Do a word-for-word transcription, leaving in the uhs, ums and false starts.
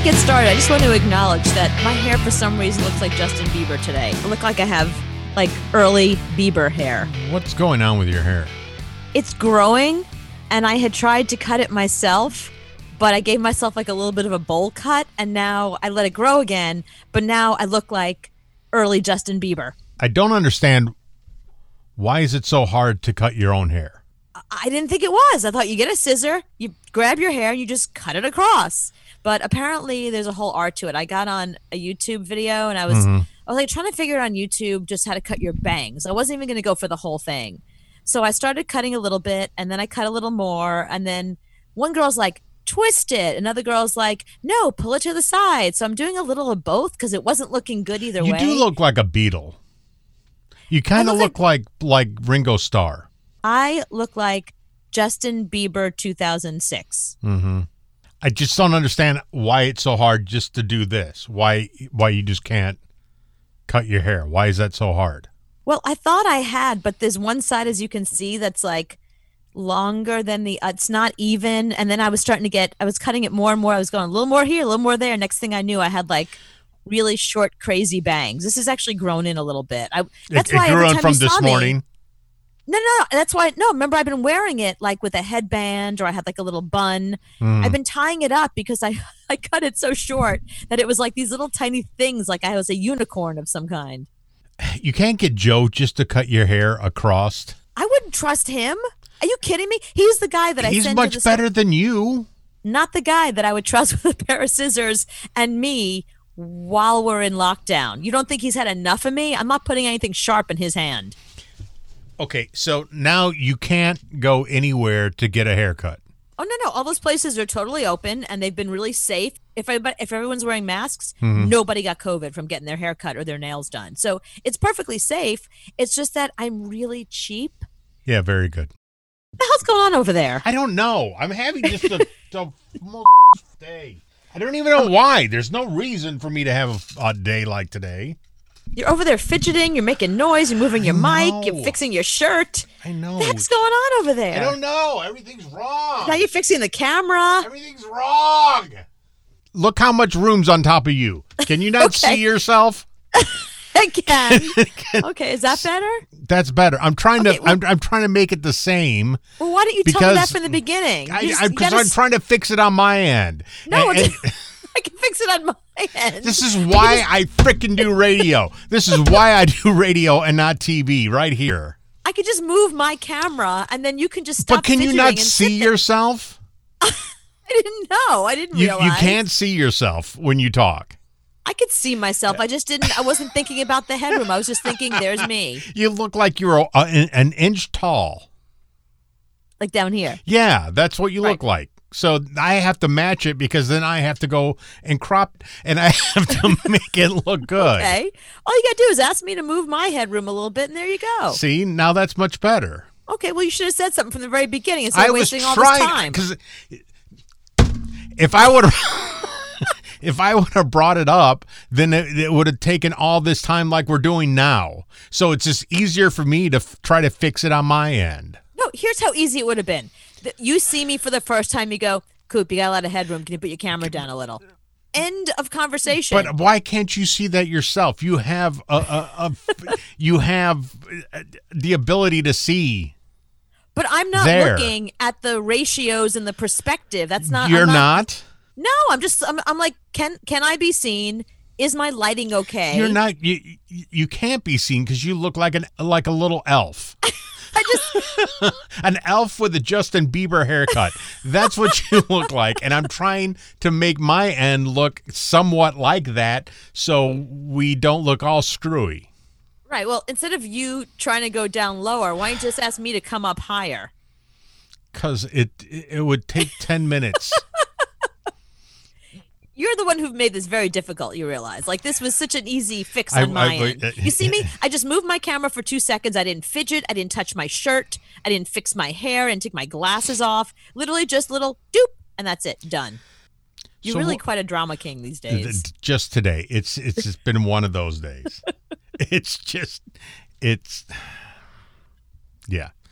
get started, I just want to acknowledge that my hair for some reason looks like Justin Bieber today. I look like I have like early Bieber hair. What's going on with your hair? It's growing, and I had tried to cut it myself, but I gave myself like a little bit of a bowl cut, and now I let it grow again, but now I look like early Justin Bieber. I don't understand, why is it so hard to cut your own hair? I didn't think it was. I thought you get a scissor, you grab your hair, and you just cut it across. But apparently there's a whole art to it. I got on a YouTube video, and I was mm-hmm. I was like trying to figure out on YouTube just how to cut your bangs. I wasn't even going to go for the whole thing. So I started cutting a little bit, and then I cut a little more, and then one girl's like, twist it. Another girl's like, no, pull it to the side. So I'm doing a little of both because it wasn't looking good either you way. You do look like a Beatle. You kind of look, look like, like like Ringo Starr. I look like Justin Bieber two thousand six. Mm-hmm. I just don't understand why it's so hard just to do this. Why why you just can't cut your hair? Why is that so hard? Well, I thought I had, but there's one side, as you can see, that's like longer than the, uh, it's not even. And then I was starting to get, I was cutting it more and more. I was going a little more here, a little more there. Next thing I knew, I had like really short, crazy bangs. This has actually grown in a little bit. I, that's it, why it grew every in time from you this saw me, morning. No, no, no. That's why. No, remember, I've been wearing it like with a headband, or I had like a little bun. Mm. I've been tying it up because I, I cut it so short that it was like these little tiny things, like I was a unicorn of some kind. You can't get Joe just to cut your hair across. I wouldn't trust him. Are you kidding me? He's the guy that I He's send much to the better than you. Not the guy that I would trust with a pair of scissors and me while we're in lockdown. You don't think he's had enough of me? I'm not putting anything sharp in his hand. Okay, so now you can't go anywhere to get a haircut. Oh, no, no. All those places are totally open, and they've been really safe. If I, if everyone's wearing masks, mm-hmm. nobody got COVID from getting their hair cut or their nails done. So it's perfectly safe. It's just that I'm really cheap. Yeah, very good. What the hell's going on over there? I don't know. I'm having just a, a day. I don't even know why. There's no reason for me to have a, a day like today. You're over there fidgeting, you're making noise, you're moving your mic, you're fixing your shirt. I know. What the heck's going on over there? I don't know. Everything's wrong. Now you're fixing the camera. Everything's wrong. Look how much room's on top of you. Can you not okay. see yourself? I can. Okay, is that better? That's better. I'm trying okay, to well, I'm I'm trying to make it the same. Well, why don't you tell me that from the beginning? Because I'm gotta... trying to fix it on my end. No, and, and... I can fix it on my end. This is why I frickin' do radio. This is why I do radio and not T V right here. I could just move my camera and then you can just stop. But can you not see yourself? I didn't know. I didn't you, realize. You can't see yourself when you talk. I could see myself. I just didn't. I wasn't thinking about the headroom. I was just thinking, there's me. You look like you're a, a, an inch tall. Like down here. Yeah, that's what you right. look like. So I have to match it because then I have to go and crop and I have to make it look good. Okay. All you got to do is ask me to move my headroom a little bit and there you go. See, now that's much better. Okay, well, you should have said something from the very beginning instead I of wasting was all trying, this time. Because if I would have if I would have brought it up, then it, it would have taken all this time like we're doing now. So it's just easier for me to f- try to fix it on my end. No, here's how easy it would have been. You see me for the first time, you go, Coop, you got a lot of headroom. Can you put your camera down a little? End of conversation. But why can't you see that yourself? You have a, a, a you have the ability to see. But I'm not there. looking at the ratios and the perspective. That's not. You're I'm not, not. No, I'm just. I'm, I'm like, can can I be seen? Is my lighting okay? You're not. You you can't be seen because you look like an like a little elf. I just an elf with a Justin Bieber haircut. That's what you look like. And I'm trying to make my end look somewhat like that so we don't look all screwy. Right. Well, instead of you trying to go down lower, why don't you just ask me to come up higher? Because it, it would take ten minutes. You're the one who made this very difficult, you realize. Like, this was such an easy fix on I, my I, end. I, you see me? I just moved my camera for two seconds. I didn't fidget. I didn't touch my shirt. I didn't fix my hair and take my glasses off. Literally just little doop, and that's it. Done. You're so really wh- quite a drama king these days. Just today. It's It's just been one of those days. It's just, it's, yeah.